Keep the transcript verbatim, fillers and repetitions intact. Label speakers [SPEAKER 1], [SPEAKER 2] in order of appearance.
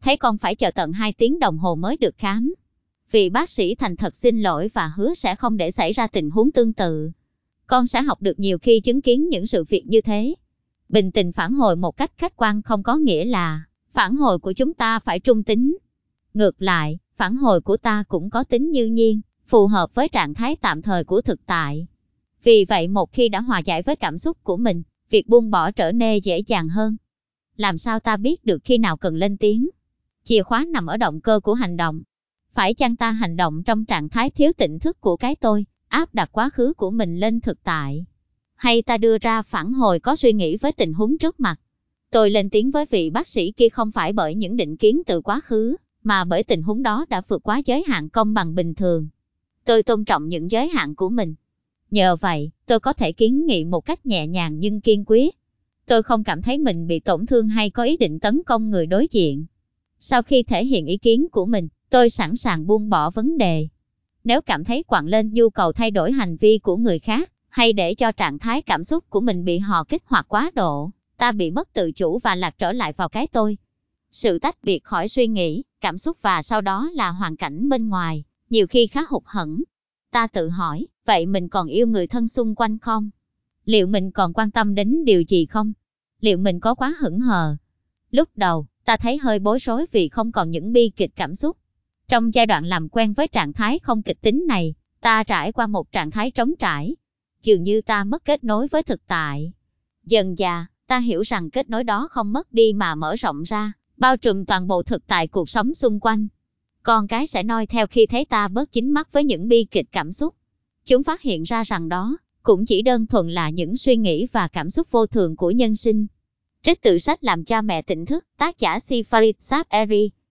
[SPEAKER 1] thấy con phải chờ tận hai tiếng đồng hồ mới được khám. Vị bác sĩ thành thật xin lỗi và hứa sẽ không để xảy ra tình huống tương tự. Con sẽ học được nhiều khi chứng kiến những sự việc như thế. Bình tĩnh phản hồi một cách khách quan không có nghĩa là phản hồi của chúng ta phải trung tính. Ngược lại, phản hồi của ta cũng có tính như nhiên, phù hợp với trạng thái tạm thời của thực tại. Vì vậy một khi đã hòa giải với cảm xúc của mình, việc buông bỏ trở nên dễ dàng hơn. Làm sao ta biết được khi nào cần lên tiếng? Chìa khóa nằm ở động cơ của hành động. Phải chăng ta hành động trong trạng thái thiếu tỉnh thức của cái tôi, áp đặt quá khứ của mình lên thực tại? Hay ta đưa ra phản hồi có suy nghĩ với tình huống trước mặt? Tôi lên tiếng với vị bác sĩ kia không phải bởi những định kiến từ quá khứ, mà bởi tình huống đó đã vượt quá giới hạn công bằng bình thường. Tôi tôn trọng những giới hạn của mình. Nhờ vậy, tôi có thể kiến nghị một cách nhẹ nhàng nhưng kiên quyết. Tôi không cảm thấy mình bị tổn thương hay có ý định tấn công người đối diện. Sau khi thể hiện ý kiến của mình, tôi sẵn sàng buông bỏ vấn đề. Nếu cảm thấy quặn lên nhu cầu thay đổi hành vi của người khác, hay để cho trạng thái cảm xúc của mình bị họ kích hoạt quá độ, ta bị mất tự chủ và lạc trở lại vào cái tôi. Sự tách biệt khỏi suy nghĩ, cảm xúc và sau đó là hoàn cảnh bên ngoài, nhiều khi khá hụt hẫng. Ta tự hỏi, vậy mình còn yêu người thân xung quanh không? Liệu mình còn quan tâm đến điều gì không? Liệu mình có quá hững hờ? Lúc đầu, ta thấy hơi bối rối vì không còn những bi kịch cảm xúc. Trong giai đoạn làm quen với trạng thái không kịch tính này, ta trải qua một trạng thái trống trải. Dường như ta mất kết nối với thực tại. Dần dà, ta hiểu rằng kết nối đó không mất đi mà mở rộng ra, bao trùm toàn bộ thực tại cuộc sống xung quanh. Con cái sẽ noi theo khi thấy ta bớt dính mắc với những bi kịch cảm xúc. Chúng phát hiện ra rằng đó cũng chỉ đơn thuần là những suy nghĩ và cảm xúc vô thường của nhân sinh. Trích từ sách Làm cha mẹ tỉnh thức, tác giả Sifarid Saberi.